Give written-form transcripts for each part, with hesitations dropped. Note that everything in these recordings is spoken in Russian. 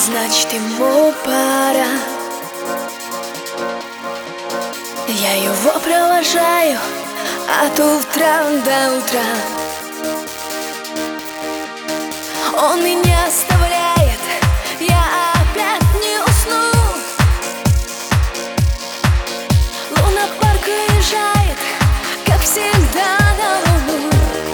значит ему пора. Я его провожаю от утра до утра. Он меня оставляет, я опять не усну. Лунопарк уезжает, как всегда, на луну.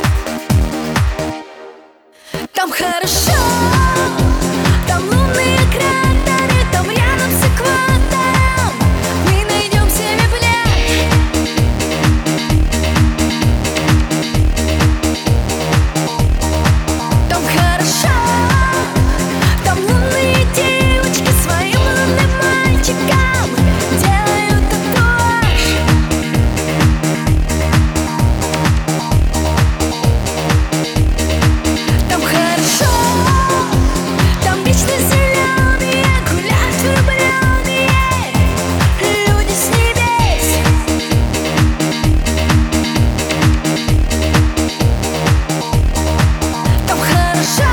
Там хорошо, там лунные кратеры, там рядом с экватором мы найдем себе пляж. Там хорошо, там лунные девочки своим лунным мальчикам делают татуаж. Там хорошо, там вечно зеленые гуляют влюбленные люди с небес. Там хорошо,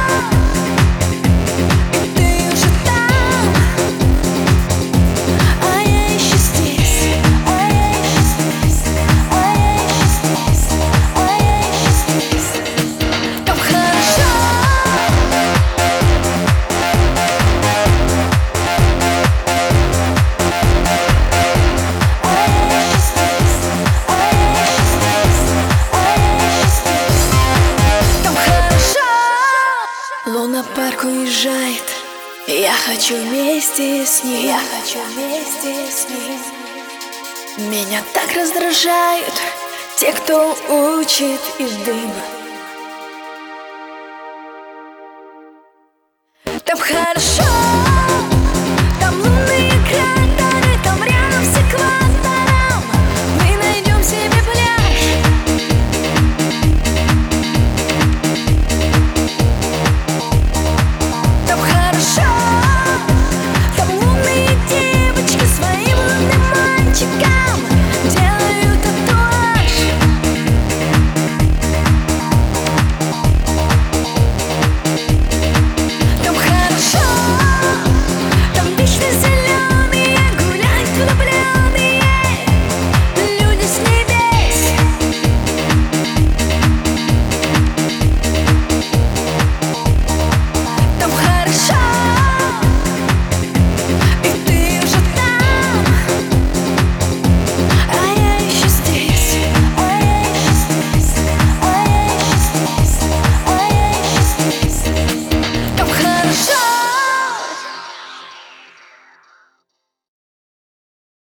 и ты уже там, а я еще здесь, а я еще здесь, а я еще здесь, а я еще здесь. Там хорошо. Там хорошо. Лунопарк уезжает, я хочу вместе с ним. Я хочу вместе с ним. Меня так раздражают те, кто учит из дыма.